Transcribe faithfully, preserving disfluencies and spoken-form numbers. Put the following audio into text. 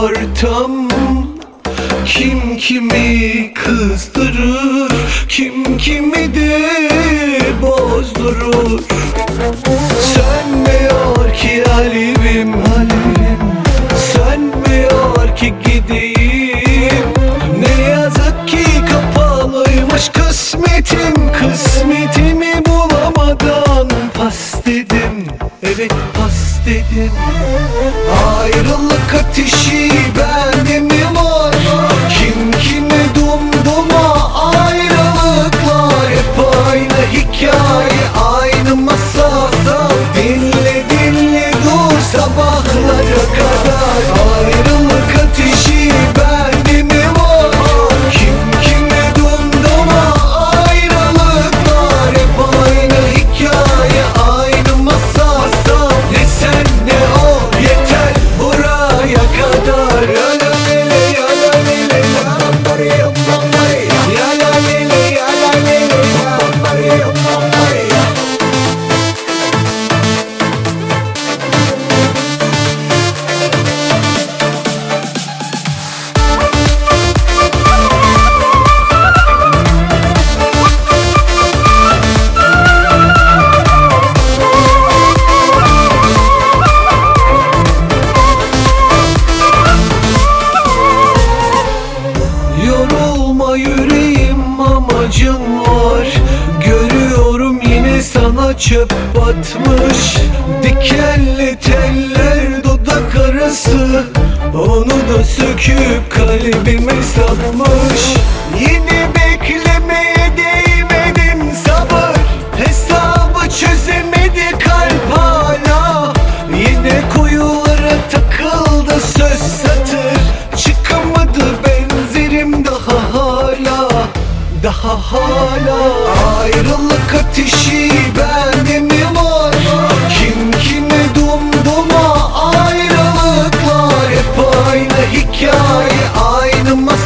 ortam. Kim kimi kızdırır, kim kimi de bozdurur. Sönmüyor ki alevim, alevim. Sönmüyor ki gideyim. Ne yazık ki kapalıymış kısmetim. Kısmetimi bulamadan pas dedim. Evet pas dedim. Ayrılık ateşi bende mi var? Kim kime dumduma ayrılıklar. Hep aynı hikaye, aynı masa. Dinle dinle dur sabahlara kadar. Ayrılık ateşi bende mi var? Kim kime dumduma ayrılıklar. Hep aynı hikaye, aynı masa. Ne sen ne o yeter buraya kadar. Yalalele yalalele yalalele yalalele yalalele yalalele. Yorulma yüreğim, amacım var. Görüyorum yine sana çöp batmış. Dikenli teller dudak arası. Onu da söküp kalbime sapmış. Yine beklemeye değmedin sabır. Hesabı çözemedi kalp hala. Yine kuyulara takıldı söz satır. Çıkamadı benzerim daha hala. Daha hala. Ayrılık ateşi bende mi var? Kim kime dumduma ayrılıklar. Hep aynı hikaye, aynı masa.